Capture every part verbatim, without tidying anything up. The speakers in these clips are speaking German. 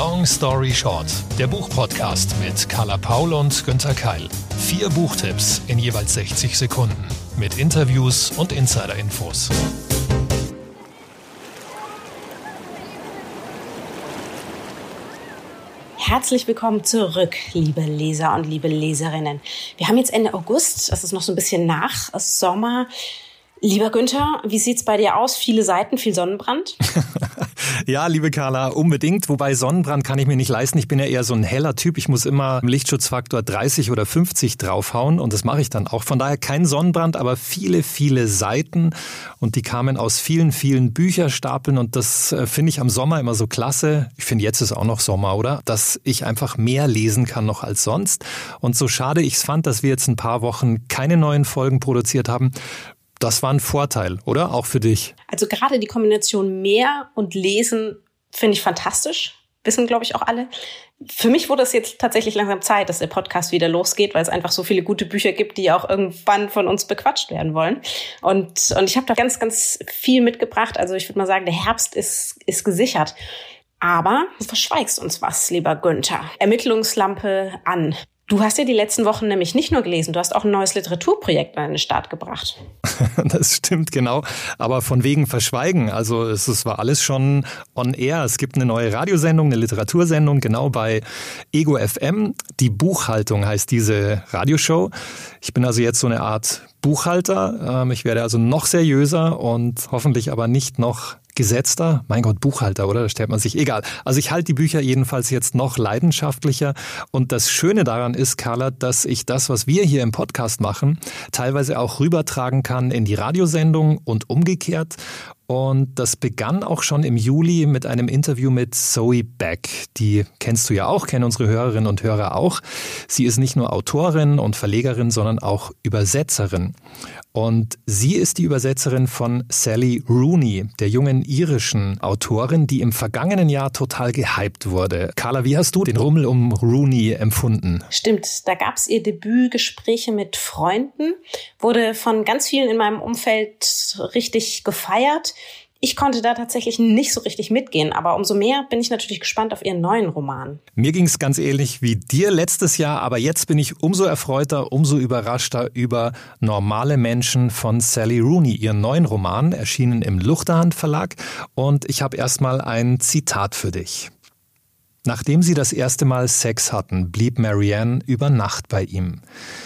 Long Story Short, der Buchpodcast mit Carla Paul und Günther Keil. Vier Buchtipps in jeweils sechzig Sekunden mit Interviews und Insider-Infos. Herzlich willkommen zurück, liebe Leser und liebe Leserinnen. Wir haben jetzt Ende August, das ist noch so ein bisschen nach Sommer. Lieber Günther, wie sieht's bei dir aus? Viele Seiten, viel Sonnenbrand? Ja, liebe Carla, unbedingt. Wobei Sonnenbrand kann ich mir nicht leisten. Ich bin ja eher so ein heller Typ. Ich muss immer im Lichtschutzfaktor dreißig oder fünfzig draufhauen und das mache ich dann auch. Von daher kein Sonnenbrand, aber viele, viele Seiten und die kamen aus vielen, vielen Bücherstapeln und das finde ich am Sommer immer so klasse. Ich finde, jetzt ist auch noch Sommer, oder? Dass ich einfach mehr lesen kann noch als sonst. Und so schade ich es fand, dass wir jetzt ein paar Wochen keine neuen Folgen produziert haben. Das war ein Vorteil, oder? Auch für dich. Also gerade die Kombination mehr und lesen finde ich fantastisch. Wissen, glaube ich, auch alle. Für mich wurde es jetzt tatsächlich langsam Zeit, dass der Podcast wieder losgeht, weil es einfach so viele gute Bücher gibt, die auch irgendwann von uns bequatscht werden wollen. Und, und ich habe da ganz, ganz viel mitgebracht. Also ich würde mal sagen, der Herbst ist, ist gesichert. Aber du verschweigst uns was, lieber Günther. Ermittlungslampe an. Du hast ja die letzten Wochen nämlich nicht nur gelesen, du hast auch ein neues Literaturprojekt an den Start gebracht. Das stimmt, genau. Aber von wegen Verschweigen, also es, es war alles schon on air. Es gibt eine neue Radiosendung, eine Literatursendung, genau bei Ego F M. Die Buchhaltung heißt diese Radioshow. Ich bin also jetzt so eine Art Buchhalter. Ich werde also noch seriöser und hoffentlich aber nicht noch gesetzter. Mein Gott, Buchhalter, oder? Da stellt man sich, egal. Also ich halte die Bücher jedenfalls jetzt noch leidenschaftlicher. Und das Schöne daran ist, Carla, dass ich das, was wir hier im Podcast machen, teilweise auch rübertragen kann in die Radiosendung und umgekehrt. Und das begann auch schon im Juli mit einem Interview mit Zoe Beck. Die kennst du ja auch, kennen unsere Hörerinnen und Hörer auch. Sie ist nicht nur Autorin und Verlegerin, sondern auch Übersetzerin. Und sie ist die Übersetzerin von Sally Rooney, der jungen irischen Autorin, die im vergangenen Jahr total gehypt wurde. Carla, wie hast du den Rummel um Rooney empfunden? Stimmt, da gab es ihr Debütgespräche mit Freunden, wurde von ganz vielen in meinem Umfeld richtig gefeiert. Ich konnte da tatsächlich nicht so richtig mitgehen, aber umso mehr bin ich natürlich gespannt auf ihren neuen Roman. Mir ging es ganz ähnlich wie dir letztes Jahr, aber jetzt bin ich umso erfreuter, umso überraschter über Normale Menschen von Sally Rooney, ihren neuen Roman, erschienen im Luchterhand Verlag. Und ich habe erstmal ein Zitat für dich. Nachdem sie das erste Mal Sex hatten, blieb Marianne über Nacht bei ihm.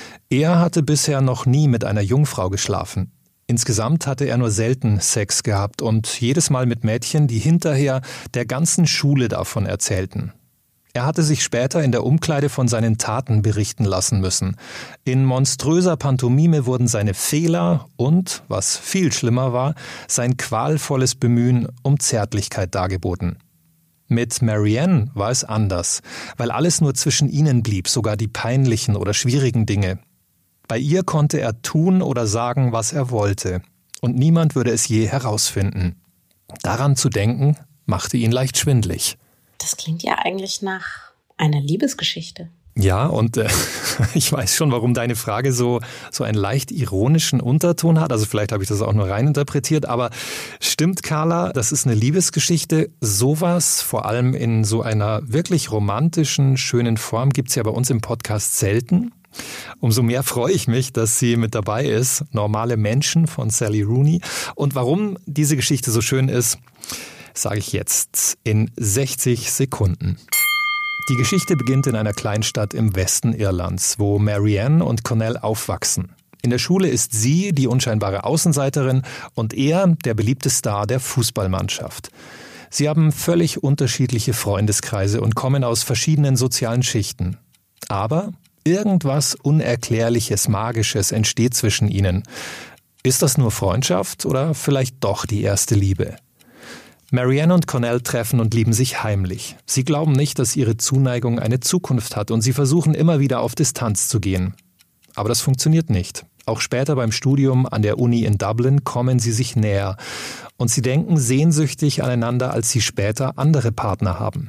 Er hatte bisher noch nie mit einer Jungfrau geschlafen. Insgesamt hatte er nur selten Sex gehabt und jedes Mal mit Mädchen, die hinterher der ganzen Schule davon erzählten. Er hatte sich später in der Umkleide von seinen Taten berichten lassen müssen. In monströser Pantomime wurden seine Fehler und, was viel schlimmer war, sein qualvolles Bemühen um Zärtlichkeit dargeboten. Mit Marianne war es anders, weil alles nur zwischen ihnen blieb, sogar die peinlichen oder schwierigen Dinge. Bei ihr konnte er tun oder sagen, was er wollte. Und niemand würde es je herausfinden. Daran zu denken, machte ihn leicht schwindlig. Das klingt ja eigentlich nach einer Liebesgeschichte. Ja, und äh, ich weiß schon, warum deine Frage so, so einen leicht ironischen Unterton hat. Also vielleicht habe ich das auch nur reininterpretiert. Aber stimmt, Carla, das ist eine Liebesgeschichte. Sowas, vor allem in so einer wirklich romantischen, schönen Form, gibt es ja bei uns im Podcast selten. Umso mehr freue ich mich, dass sie mit dabei ist. Normale Menschen von Sally Rooney. Und warum diese Geschichte so schön ist, sage ich jetzt in sechzig Sekunden. Die Geschichte beginnt in einer Kleinstadt im Westen Irlands, wo Marianne und Connell aufwachsen. In der Schule ist sie die unscheinbare Außenseiterin und er der beliebte Star der Fußballmannschaft. Sie haben völlig unterschiedliche Freundeskreise und kommen aus verschiedenen sozialen Schichten. Aber irgendwas Unerklärliches, Magisches entsteht zwischen ihnen. Ist das nur Freundschaft oder vielleicht doch die erste Liebe? Marianne und Connell treffen und lieben sich heimlich. Sie glauben nicht, dass ihre Zuneigung eine Zukunft hat und sie versuchen immer wieder auf Distanz zu gehen. Aber das funktioniert nicht. Auch später beim Studium an der Uni in Dublin kommen sie sich näher und sie denken sehnsüchtig aneinander, als sie später andere Partner haben.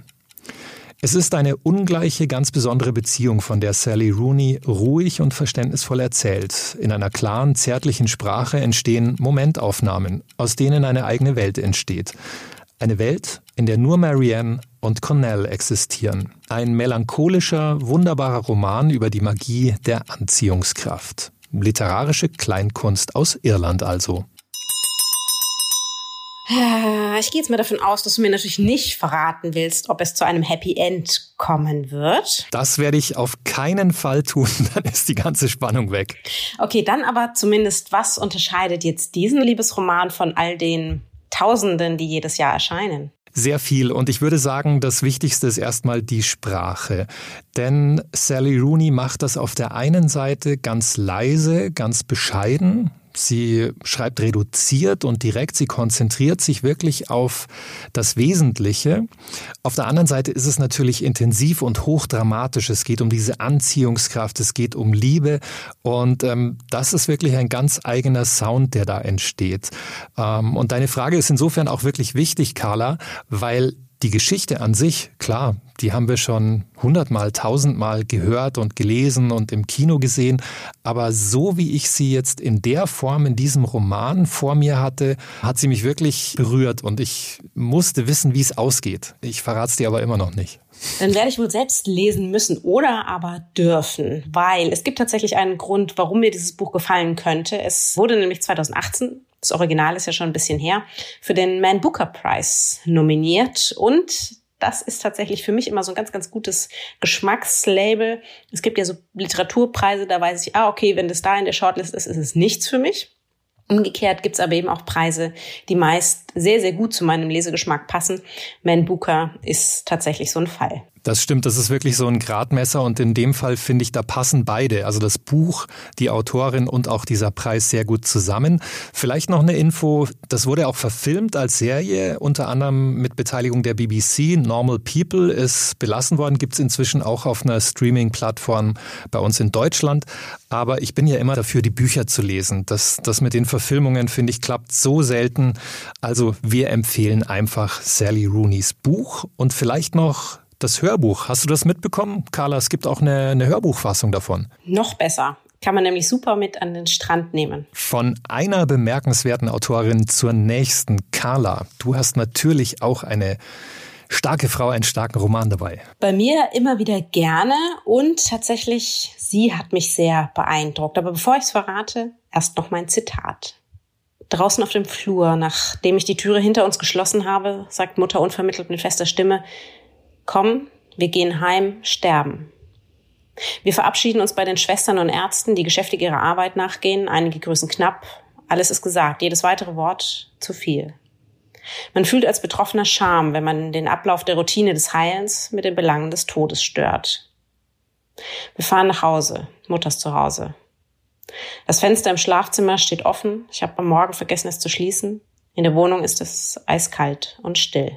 Es ist eine ungleiche, ganz besondere Beziehung, von der Sally Rooney ruhig und verständnisvoll erzählt. In einer klaren, zärtlichen Sprache entstehen Momentaufnahmen, aus denen eine eigene Welt entsteht. Eine Welt, in der nur Marianne und Cornell existieren. Ein melancholischer, wunderbarer Roman über die Magie der Anziehungskraft. Literarische Kleinkunst aus Irland also. Ich gehe jetzt mal davon aus, dass du mir natürlich nicht verraten willst, ob es zu einem Happy End kommen wird. Das werde ich auf keinen Fall tun, dann ist die ganze Spannung weg. Okay, dann aber zumindest, was unterscheidet jetzt diesen Liebesroman von all den Tausenden, die jedes Jahr erscheinen? Sehr viel. Und ich würde sagen, das Wichtigste ist erstmal die Sprache. Denn Sally Rooney macht das auf der einen Seite ganz leise, ganz bescheiden. Sie schreibt reduziert und direkt. Sie konzentriert sich wirklich auf das Wesentliche. Auf der anderen Seite ist es natürlich intensiv und hochdramatisch. Es geht um diese Anziehungskraft, es geht um Liebe. Und ähm, das ist wirklich ein ganz eigener Sound, der da entsteht. Ähm, und deine Frage ist insofern auch wirklich wichtig, Carla, weil die Geschichte an sich, klar, die haben wir schon hundertmal, tausendmal gehört und gelesen und im Kino gesehen. Aber so wie ich sie jetzt in der Form in diesem Roman vor mir hatte, hat sie mich wirklich berührt und ich musste wissen, wie es ausgeht. Ich verrate es dir aber immer noch nicht. Dann werde ich wohl selbst lesen müssen oder aber dürfen, weil es gibt tatsächlich einen Grund, warum mir dieses Buch gefallen könnte. Es wurde nämlich zweitausendachtzehn, das Original ist ja schon ein bisschen her, für den Man Booker Prize nominiert und das ist tatsächlich für mich immer so ein ganz, ganz gutes Geschmackslabel. Es gibt ja so Literaturpreise, da weiß ich, ah, okay, wenn das da in der Shortlist ist, ist es nichts für mich. Umgekehrt gibt's aber eben auch Preise, die meist sehr, sehr gut zu meinem Lesegeschmack passen. Man Booker ist tatsächlich so ein Fall. Das stimmt, das ist wirklich so ein Gradmesser und in dem Fall finde ich, da passen beide, also das Buch, die Autorin und auch dieser Preis sehr gut zusammen. Vielleicht noch eine Info, das wurde auch verfilmt als Serie, unter anderem mit Beteiligung der B B C. Normal People ist belassen worden, gibt es inzwischen auch auf einer Streaming-Plattform bei uns in Deutschland. Aber ich bin ja immer dafür, die Bücher zu lesen. Das, das mit den Verfilmungen, finde ich, klappt so selten. Also wir empfehlen einfach Sally Rooneys Buch und vielleicht noch das Hörbuch. Hast du das mitbekommen, Carla? Es gibt auch eine, eine Hörbuchfassung davon. Noch besser. Kann man nämlich super mit an den Strand nehmen. Von einer bemerkenswerten Autorin zur nächsten. Carla, du hast natürlich auch eine starke Frau, einen starken Roman dabei. Bei mir immer wieder gerne und tatsächlich, sie hat mich sehr beeindruckt. Aber bevor ich es verrate, erst noch mein Zitat. Draußen auf dem Flur, nachdem ich die Türe hinter uns geschlossen habe, sagt Mutter unvermittelt mit fester Stimme: Komm, wir gehen heim, sterben. Wir verabschieden uns bei den Schwestern und Ärzten, die geschäftig ihrer Arbeit nachgehen. Einige grüßen knapp. Alles ist gesagt, jedes weitere Wort zu viel. Man fühlt als Betroffener Scham, wenn man den Ablauf der Routine des Heilens mit den Belangen des Todes stört. Wir fahren nach Hause, Mutters Zuhause. Das Fenster im Schlafzimmer steht offen. Ich habe am Morgen vergessen, es zu schließen. In der Wohnung ist es eiskalt und still.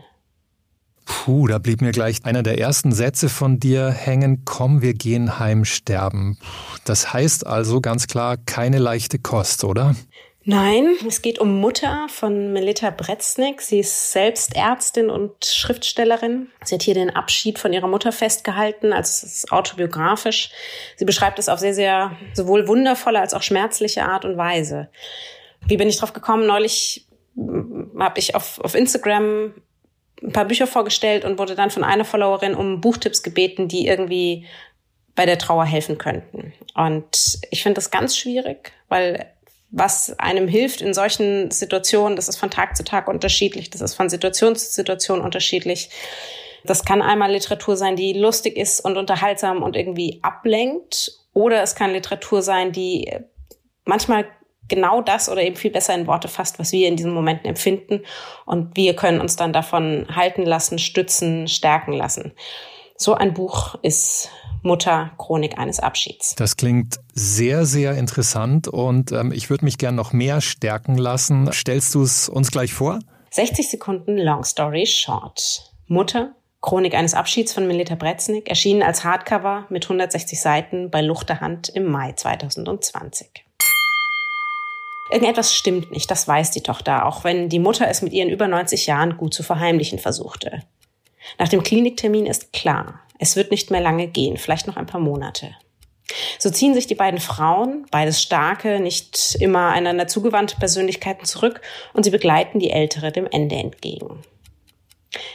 Puh, da blieb mir gleich einer der ersten Sätze von dir hängen. Komm, wir gehen heim, sterben. Das heißt also ganz klar keine leichte Kost, oder? Nein, es geht um Mutter von Melita Breznik. Sie ist selbst Ärztin und Schriftstellerin. Sie hat hier den Abschied von ihrer Mutter festgehalten, also es ist autobiografisch. Sie beschreibt es auf sehr, sehr sowohl wundervolle als auch schmerzliche Art und Weise. Wie bin ich drauf gekommen? Neulich habe ich auf, auf Instagram ein paar Bücher vorgestellt und wurde dann von einer Followerin um Buchtipps gebeten, die irgendwie bei der Trauer helfen könnten. Und ich finde das ganz schwierig, weil was einem hilft in solchen Situationen, das ist von Tag zu Tag unterschiedlich, das ist von Situation zu Situation unterschiedlich. Das kann einmal Literatur sein, die lustig ist und unterhaltsam und irgendwie ablenkt, oder es kann Literatur sein, die manchmal genau das oder eben viel besser in Worte fasst, was wir in diesen Momenten empfinden. Und wir können uns dann davon halten lassen, stützen, stärken lassen. So ein Buch ist Mutter, Chronik eines Abschieds. Das klingt sehr, sehr interessant und ähm, ich würde mich gern noch mehr stärken lassen. Stellst du es uns gleich vor? sechzig Sekunden Long Story Short. Mutter, Chronik eines Abschieds von Melita Breznik, erschienen als Hardcover mit hundertsechzig Seiten bei Luchterhand im Mai zweitausendzwanzig. Irgendetwas stimmt nicht, das weiß die Tochter, auch wenn die Mutter es mit ihren über neunzig Jahren gut zu verheimlichen versuchte. Nach dem Kliniktermin ist klar, es wird nicht mehr lange gehen, vielleicht noch ein paar Monate. So ziehen sich die beiden Frauen, beides starke, nicht immer einander zugewandte Persönlichkeiten zurück und sie begleiten die Ältere dem Ende entgegen.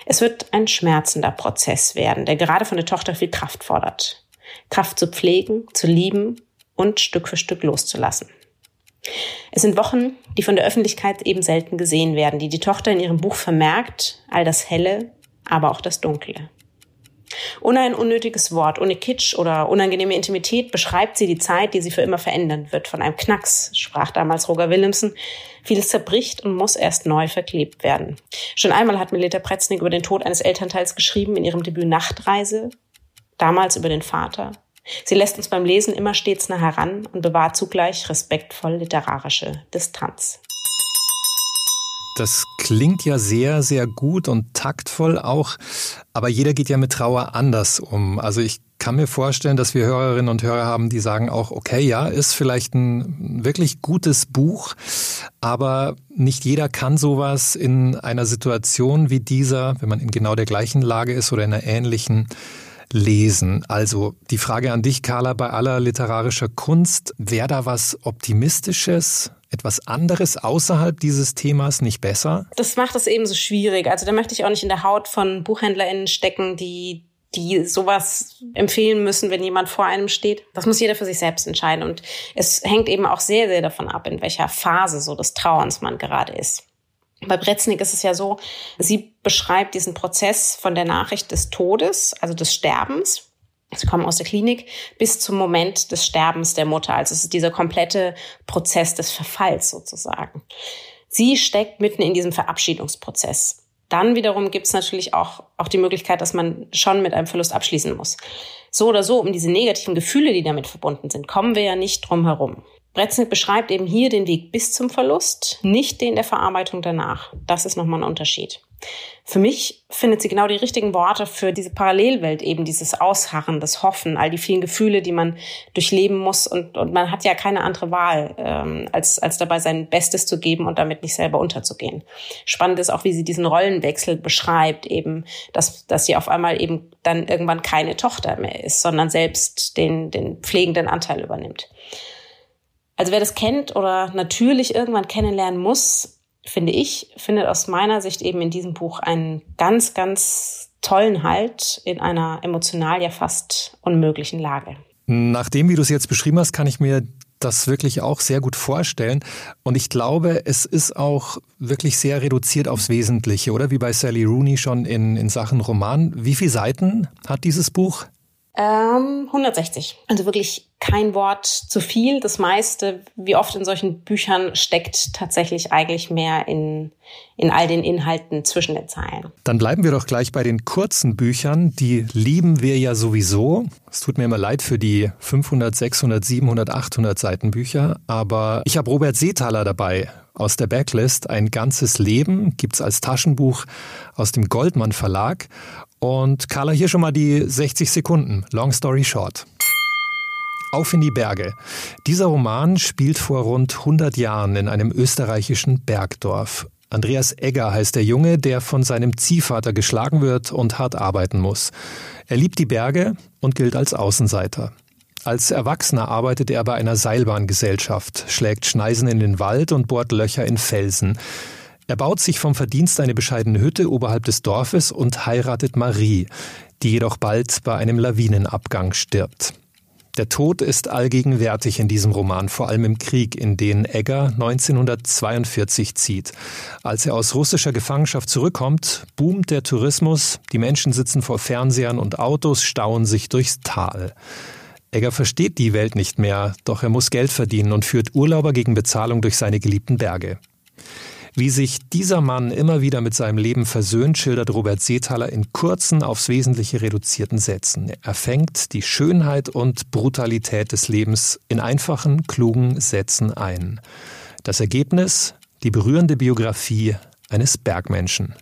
Es wird ein schmerzender Prozess werden, der gerade von der Tochter viel Kraft fordert. Kraft zu pflegen, zu lieben und Stück für Stück loszulassen. Es sind Wochen, die von der Öffentlichkeit eben selten gesehen werden, die die Tochter in ihrem Buch vermerkt, all das Helle, aber auch das Dunkle. Ohne ein unnötiges Wort, ohne Kitsch oder unangenehme Intimität beschreibt sie die Zeit, die sie für immer verändern wird. Von einem Knacks, sprach damals Roger Willemsen. Vieles zerbricht und muss erst neu verklebt werden. Schon einmal hat Melita Preznik über den Tod eines Elternteils geschrieben in ihrem Debüt Nachtreise, damals über den Vater. Sie lässt uns beim Lesen immer stets nah heran und bewahrt zugleich respektvoll literarische Distanz. Das klingt ja sehr, sehr gut und taktvoll auch, aber jeder geht ja mit Trauer anders um. Also ich kann mir vorstellen, dass wir Hörerinnen und Hörer haben, die sagen auch, okay, ja, ist vielleicht ein wirklich gutes Buch, aber nicht jeder kann sowas in einer Situation wie dieser, wenn man in genau der gleichen Lage ist oder in einer ähnlichen, lesen. Also die Frage an dich, Carla, bei aller literarischer Kunst, wäre da was Optimistisches, etwas anderes außerhalb dieses Themas nicht besser? Das macht es eben so schwierig. Also da möchte ich auch nicht in der Haut von BuchhändlerInnen stecken, die die sowas empfehlen müssen, wenn jemand vor einem steht. Das muss jeder für sich selbst entscheiden. Und es hängt eben auch sehr, sehr davon ab, in welcher Phase so des Trauerns man gerade ist. Bei Preznik ist es ja so, sie beschreibt diesen Prozess von der Nachricht des Todes, also des Sterbens. Sie kommen aus der Klinik bis zum Moment des Sterbens der Mutter. Also es ist dieser komplette Prozess des Verfalls sozusagen. Sie steckt mitten in diesem Verabschiedungsprozess. Dann wiederum gibt es natürlich auch, auch die Möglichkeit, dass man schon mit einem Verlust abschließen muss. So oder so, um diese negativen Gefühle, die damit verbunden sind, kommen wir ja nicht drum herum. Preznik beschreibt eben hier den Weg bis zum Verlust, nicht den der Verarbeitung danach. Das ist nochmal ein Unterschied. Für mich findet sie genau die richtigen Worte für diese Parallelwelt, eben dieses Ausharren, das Hoffen, all die vielen Gefühle, die man durchleben muss. Und, und man hat ja keine andere Wahl, ähm, als, als dabei sein Bestes zu geben und damit nicht selber unterzugehen. Spannend ist auch, wie sie diesen Rollenwechsel beschreibt, eben, dass, dass sie auf einmal eben dann irgendwann keine Tochter mehr ist, sondern selbst den, den pflegenden Anteil übernimmt. Also wer das kennt oder natürlich irgendwann kennenlernen muss, finde ich, findet aus meiner Sicht eben in diesem Buch einen ganz, ganz tollen Halt in einer emotional ja fast unmöglichen Lage. Nach dem, wie du es jetzt beschrieben hast, kann ich mir das wirklich auch sehr gut vorstellen. Und ich glaube, es ist auch wirklich sehr reduziert aufs Wesentliche, oder? Wie bei Sally Rooney schon in, in Sachen Roman. Wie viele Seiten hat dieses Buch? Ähm, hundertsechzig. Also wirklich kein Wort zu viel. Das meiste, wie oft in solchen Büchern, steckt tatsächlich eigentlich mehr in, in all den Inhalten zwischen den Zeilen. Dann bleiben wir doch gleich bei den kurzen Büchern. Die lieben wir ja sowieso. Es tut mir immer leid für die fünfhundert, sechshundert, siebenhundert, achthundert Seiten Bücher. Aber ich habe Robert Seethaler dabei. Aus der Backlist Ein ganzes Leben gibt's als Taschenbuch aus dem Goldmann Verlag. Und Carla, hier schon mal die sechzig Sekunden. Long story short. Auf in die Berge. Dieser Roman spielt vor rund hundert Jahren in einem österreichischen Bergdorf. Andreas Egger heißt der Junge, der von seinem Ziehvater geschlagen wird und hart arbeiten muss. Er liebt die Berge und gilt als Außenseiter. Als Erwachsener arbeitet er bei einer Seilbahngesellschaft, schlägt Schneisen in den Wald und bohrt Löcher in Felsen. Er baut sich vom Verdienst eine bescheidene Hütte oberhalb des Dorfes und heiratet Marie, die jedoch bald bei einem Lawinenabgang stirbt. Der Tod ist allgegenwärtig in diesem Roman, vor allem im Krieg, in den Egger neunzehnhundertzweiundvierzig zieht. Als er aus russischer Gefangenschaft zurückkommt, boomt der Tourismus, die Menschen sitzen vor Fernsehern und Autos stauen sich durchs Tal. Egger versteht die Welt nicht mehr, doch er muss Geld verdienen und führt Urlauber gegen Bezahlung durch seine geliebten Berge. Wie sich dieser Mann immer wieder mit seinem Leben versöhnt, schildert Robert Seethaler in kurzen, aufs Wesentliche reduzierten Sätzen. Er fängt die Schönheit und Brutalität des Lebens in einfachen, klugen Sätzen ein. Das Ergebnis, die berührende Biografie eines Bergmenschen.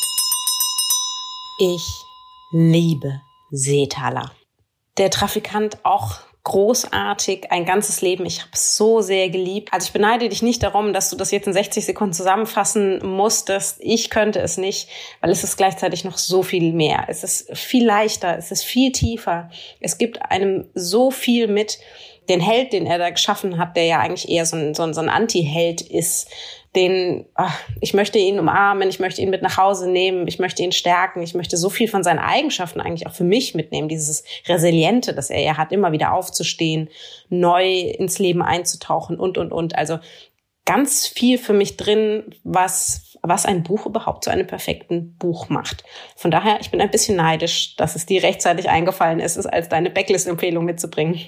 Ich liebe Seethaler. Der Trafikant auch großartig, ein ganzes Leben. Ich habe es so sehr geliebt. Also ich beneide dich nicht darum, dass du das jetzt in sechzig Sekunden zusammenfassen musstest. Ich könnte es nicht, weil es ist gleichzeitig noch so viel mehr. Es ist viel leichter, es ist viel tiefer. Es gibt einem so viel mit. Den Held, den er da geschaffen hat, der ja eigentlich eher so ein, so ein, so ein Anti-Held ist, den, ach, ich möchte ihn umarmen, ich möchte ihn mit nach Hause nehmen, ich möchte ihn stärken, ich möchte so viel von seinen Eigenschaften eigentlich auch für mich mitnehmen, dieses Resiliente, das er ja hat, immer wieder aufzustehen, neu ins Leben einzutauchen und, und, und. Also ganz viel für mich drin, was was ein Buch überhaupt zu einem perfekten Buch macht. Von daher, ich bin ein bisschen neidisch, dass es dir rechtzeitig eingefallen ist, es als deine Backlist-Empfehlung mitzubringen.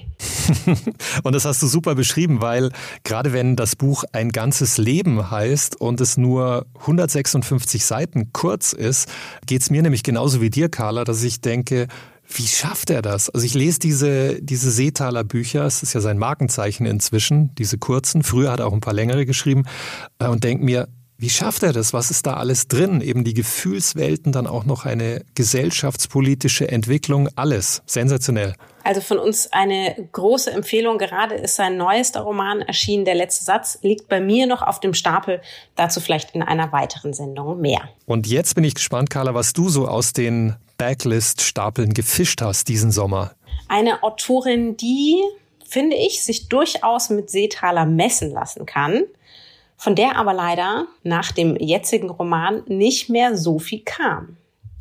Und das hast du super beschrieben, weil gerade wenn das Buch Ein ganzes Leben heißt und es nur hundertsechsundfünfzig Seiten kurz ist, geht es mir nämlich genauso wie dir, Carla, dass ich denke, wie schafft er das? Also ich lese diese, diese Seethaler Bücher, es ist ja sein Markenzeichen inzwischen, diese kurzen, früher hat er auch ein paar längere geschrieben, und denke mir, wie schafft er das? Was ist da alles drin? Eben die Gefühlswelten, dann auch noch eine gesellschaftspolitische Entwicklung, alles sensationell. Also von uns eine große Empfehlung. Gerade ist sein neuester Roman erschienen. Der letzte Satz liegt bei mir noch auf dem Stapel. Dazu vielleicht in einer weiteren Sendung mehr. Und jetzt bin ich gespannt, Carla, was du so aus den Backlist-Stapeln gefischt hast diesen Sommer. Eine Autorin, die, finde ich, sich durchaus mit Seethaler messen lassen kann, von der aber leider nach dem jetzigen Roman nicht mehr so viel kam.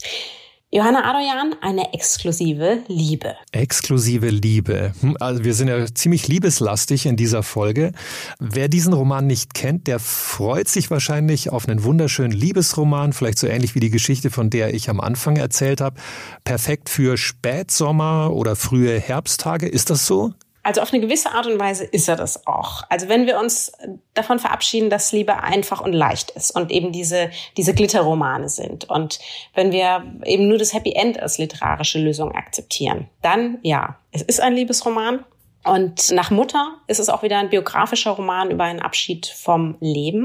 Johanna Adoyan, Eine exklusive Liebe. Exklusive Liebe. Also wir sind ja ziemlich liebeslastig in dieser Folge. Wer diesen Roman nicht kennt, der freut sich wahrscheinlich auf einen wunderschönen Liebesroman, vielleicht so ähnlich wie die Geschichte, von der ich am Anfang erzählt habe. Perfekt für Spätsommer oder frühe Herbsttage. Ist das so? Also auf eine gewisse Art und Weise ist er das auch. Also wenn wir uns davon verabschieden, dass Liebe einfach und leicht ist und eben diese diese Glitterromane sind und wenn wir eben nur das Happy End als literarische Lösung akzeptieren, dann ja, es ist ein Liebesroman. Und nach Mutter ist es auch wieder ein biografischer Roman über einen Abschied vom Leben.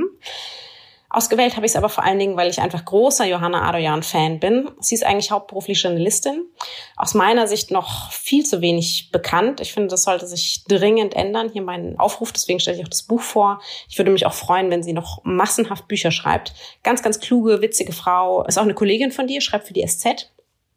Ausgewählt habe ich es aber vor allen Dingen, weil ich einfach großer Johanna Adoyan-Fan bin. Sie ist eigentlich hauptberuflich Journalistin. Aus meiner Sicht noch viel zu wenig bekannt. Ich finde, das sollte sich dringend ändern. Hier mein Aufruf, deswegen stelle ich auch das Buch vor. Ich würde mich auch freuen, wenn sie noch massenhaft Bücher schreibt. Ganz, ganz kluge, witzige Frau. Ist auch eine Kollegin von dir, schreibt für die S Z.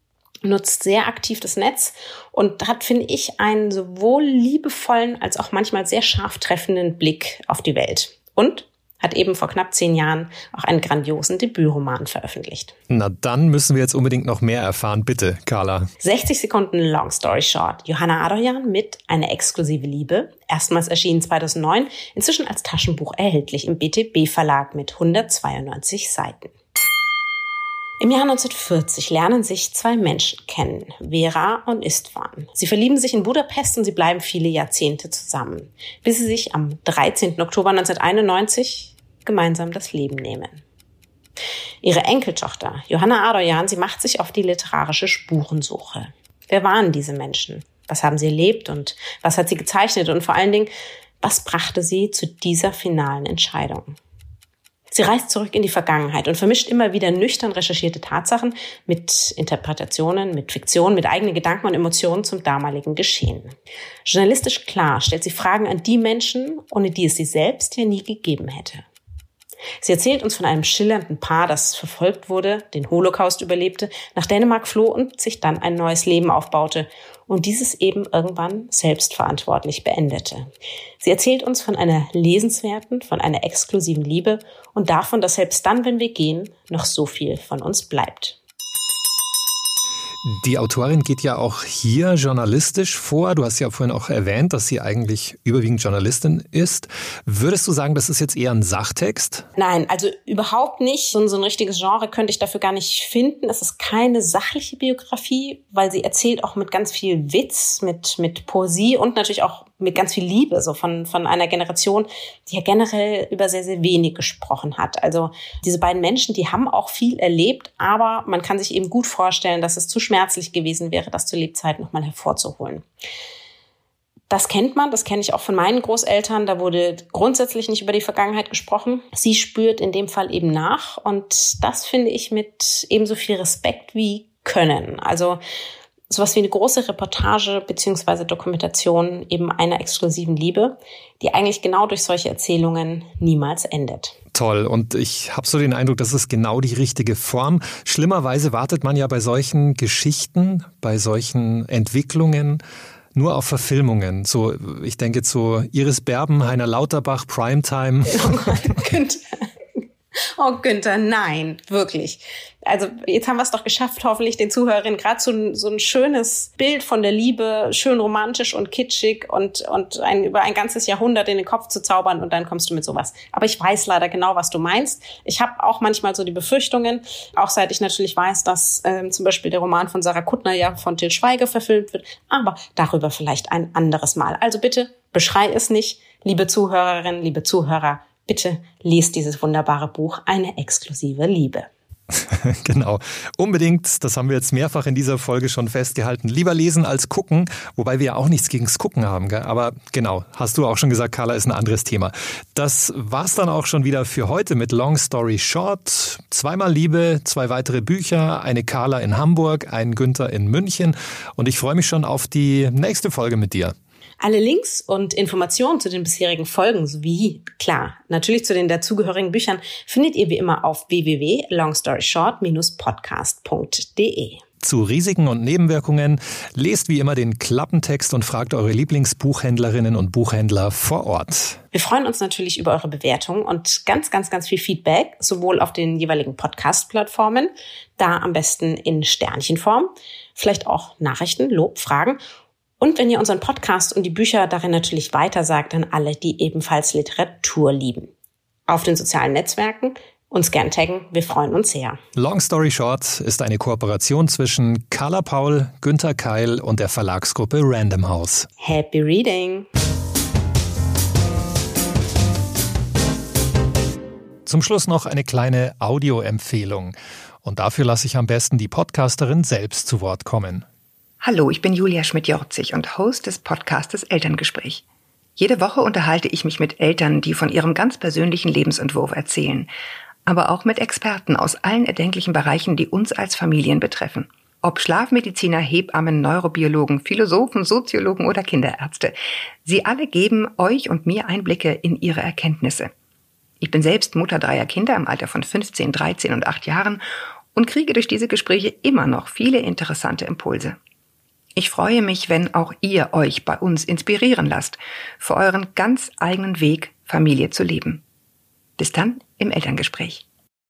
Nutzt sehr aktiv das Netz und hat, finde ich, einen sowohl liebevollen als auch manchmal sehr scharf treffenden Blick auf die Welt. Und hat eben vor knapp zehn Jahren auch einen grandiosen Debütroman veröffentlicht. Na, dann müssen wir jetzt unbedingt noch mehr erfahren. Bitte, Carla. sechzig Sekunden Long Story Short. Johanna Adoyan mit Eine exklusive Liebe. Erstmals erschienen zweitausendneun, inzwischen als Taschenbuch erhältlich im B T B-Verlag mit hundertzweiundneunzig Seiten. Im Jahr neunzehnhundertvierzig lernen sich zwei Menschen kennen, Vera und Istvan. Sie verlieben sich in Budapest und sie bleiben viele Jahrzehnte zusammen, bis sie sich am dreizehnten Oktober neunzehnhunderteinundneunzig gemeinsam das Leben nehmen. Ihre Enkeltochter, Johanna Adoyan, sie macht sich auf die literarische Spurensuche. Wer waren diese Menschen? Was haben sie erlebt und was hat sie gezeichnet? Und vor allen Dingen, was brachte sie zu dieser finalen Entscheidung? Sie reist zurück in die Vergangenheit und vermischt immer wieder nüchtern recherchierte Tatsachen mit Interpretationen, mit Fiktion, mit eigenen Gedanken und Emotionen zum damaligen Geschehen. Journalistisch klar stellt sie Fragen an die Menschen, ohne die es sie selbst ja nie gegeben hätte. Sie erzählt uns von einem schillernden Paar, das verfolgt wurde, den Holocaust überlebte, nach Dänemark floh und sich dann ein neues Leben aufbaute und dieses eben irgendwann selbstverantwortlich beendete. Sie erzählt uns von einer lesenswerten, von einer exklusiven Liebe und davon, dass selbst dann, wenn wir gehen, noch so viel von uns bleibt. Die Autorin geht ja auch hier journalistisch vor. Du hast ja vorhin auch erwähnt, dass sie eigentlich überwiegend Journalistin ist. Würdest du sagen, das ist jetzt eher ein Sachtext? Nein, also überhaupt nicht. So ein, so ein richtiges Genre könnte ich dafür gar nicht finden. Es ist keine sachliche Biografie, weil sie erzählt auch mit ganz viel Witz, mit, mit Poesie und natürlich auch mit ganz viel Liebe, so von, von einer Generation, die ja generell über sehr, sehr wenig gesprochen hat. Also diese beiden Menschen, die haben auch viel erlebt, aber man kann sich eben gut vorstellen, dass es zu schmerzlich gewesen wäre, das zur Lebzeit nochmal hervorzuholen. Das kennt man, das kenne ich auch von meinen Großeltern. Da wurde grundsätzlich nicht über die Vergangenheit gesprochen. Sie spürt in dem Fall eben nach und das finde ich mit ebenso viel Respekt wie Können. Also sowas wie eine große Reportage beziehungsweise Dokumentation eben einer exklusiven Liebe, die eigentlich genau durch solche Erzählungen niemals endet. Toll. Und ich habe so den Eindruck, das ist genau die richtige Form. Schlimmerweise wartet man ja bei solchen Geschichten, bei solchen Entwicklungen nur auf Verfilmungen. So, ich denke jetzt so Iris Berben, Heiner Lauterbach, Primetime. Oh Gott, könnte. Oh Günther, nein, wirklich. Also jetzt haben wir es doch geschafft, hoffentlich den Zuhörerinnen gerade so, so ein schönes Bild von der Liebe, schön romantisch und kitschig und, und ein, über ein ganzes Jahrhundert in den Kopf zu zaubern und dann kommst du mit sowas. Aber ich weiß leider genau, was du meinst. Ich habe auch manchmal so die Befürchtungen, auch seit ich natürlich weiß, dass ähm, zum Beispiel der Roman von Sarah Kuttner ja von Til Schweiger verfilmt wird, aber darüber vielleicht ein anderes Mal. Also bitte beschrei es nicht, liebe Zuhörerinnen, liebe Zuhörer, bitte lest dieses wunderbare Buch Eine exklusive Liebe. Genau, unbedingt, das haben wir jetzt mehrfach in dieser Folge schon festgehalten. Lieber lesen als gucken, wobei wir ja auch nichts gegens Gucken haben, gell? Aber genau, hast du auch schon gesagt, Carla, ist ein anderes Thema. Das war's dann auch schon wieder für heute mit Long Story Short. Zweimal Liebe, zwei weitere Bücher, eine Carla in Hamburg, ein Günther in München und ich freue mich schon auf die nächste Folge mit dir. Alle Links und Informationen zu den bisherigen Folgen sowie, klar, natürlich zu den dazugehörigen Büchern findet ihr wie immer auf w w w punkt longstoryshort dash podcast punkt d e. Zu Risiken und Nebenwirkungen lest wie immer den Klappentext und fragt eure Lieblingsbuchhändlerinnen und Buchhändler vor Ort. Wir freuen uns natürlich über eure Bewertungen und ganz, ganz, ganz viel Feedback, sowohl auf den jeweiligen Podcast-Plattformen, da am besten in Sternchenform, vielleicht auch Nachrichten, Lob, Fragen. Und wenn ihr unseren Podcast und die Bücher darin natürlich weitersagt an alle, die ebenfalls Literatur lieben. Auf den sozialen Netzwerken uns gern taggen, wir freuen uns sehr. Long Story Short ist eine Kooperation zwischen Carla Paul, Günther Keil und der Verlagsgruppe Random House. Happy Reading! Zum Schluss noch eine kleine Audioempfehlung. Und dafür lasse ich am besten die Podcasterin selbst zu Wort kommen. Hallo, ich bin Julia Schmidt-Jorzig und Host des Podcastes Elterngespräch. Jede Woche unterhalte ich mich mit Eltern, die von ihrem ganz persönlichen Lebensentwurf erzählen, aber auch mit Experten aus allen erdenklichen Bereichen, die uns als Familien betreffen. Ob Schlafmediziner, Hebammen, Neurobiologen, Philosophen, Soziologen oder Kinderärzte. Sie alle geben euch und mir Einblicke in ihre Erkenntnisse. Ich bin selbst Mutter dreier Kinder im Alter von fünfzehn, dreizehn und acht Jahren und kriege durch diese Gespräche immer noch viele interessante Impulse. Ich freue mich, wenn auch ihr euch bei uns inspirieren lasst, für euren ganz eigenen Weg, Familie zu leben. Bis dann im Elterngespräch.